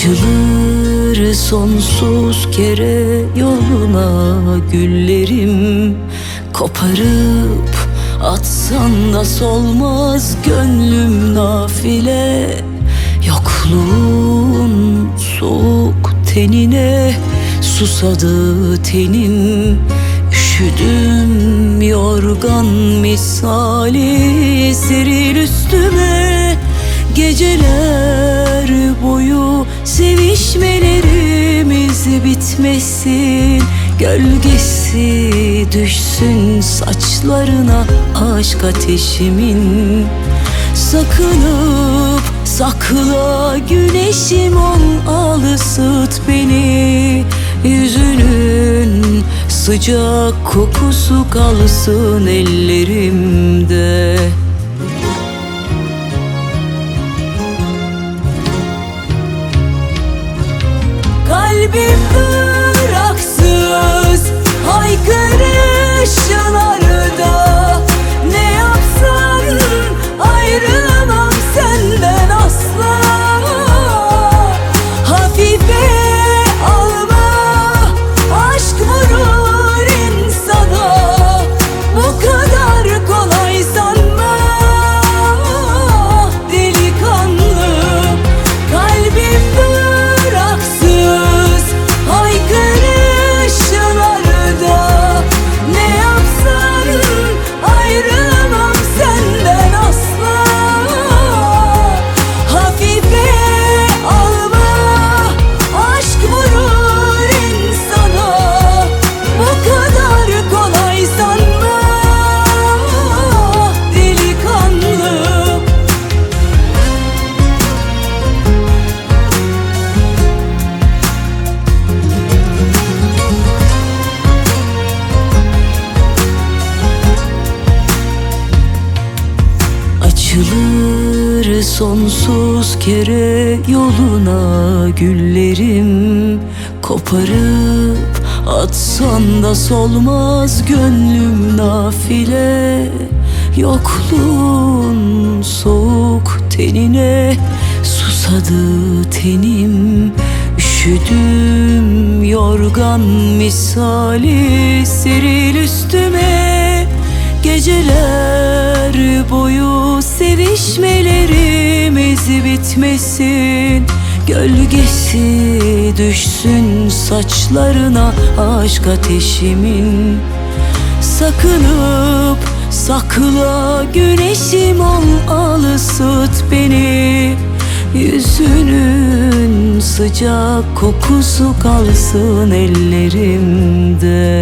Açılır sonsuz kere yoluna güllerim. Koparıp atsan da solmaz gönlüm nafile. Yokluğun soğuk tenine susadı tenim. Üşüdüm yorgan misali seril üstüme. Geceler boyu sevişmelerimiz bitmesin. Gölgesi düşsün saçlarına aşk ateşimin. Sakınıp sakla güneşim ol, al ısıt beni. Yüzünün sıcak kokusu kalsın ellerimde. Kalbim bıraksız haykırışlarda. Ne yapsan ayrılamam senden asla. Hafife alma, aşk vurur insana. Bu kadar kolay sanma delikanlı. Kalbim bıraksız haykırışlarda. Ne yapsan ayrılamam senden asla. Hafife alma, aşk vurur insana. Bu kadar kolay sanma delikanlı. Açılır sonsuz kere yoluna güllerim. Koparıp atsan da solmaz gönlüm nafile. Yokluğun soğuk tenine susadı tenim. Üşüdüm yorgan misali seril üstüme. Geceler boyu sevişmelerimiz bitmesin. Gölgesi düşsün saçlarına aşk ateşimin. Sakınıp sakla güneşim ol, al ısıt beni. Yüzünün sıcak kokusu kalsın ellerimde.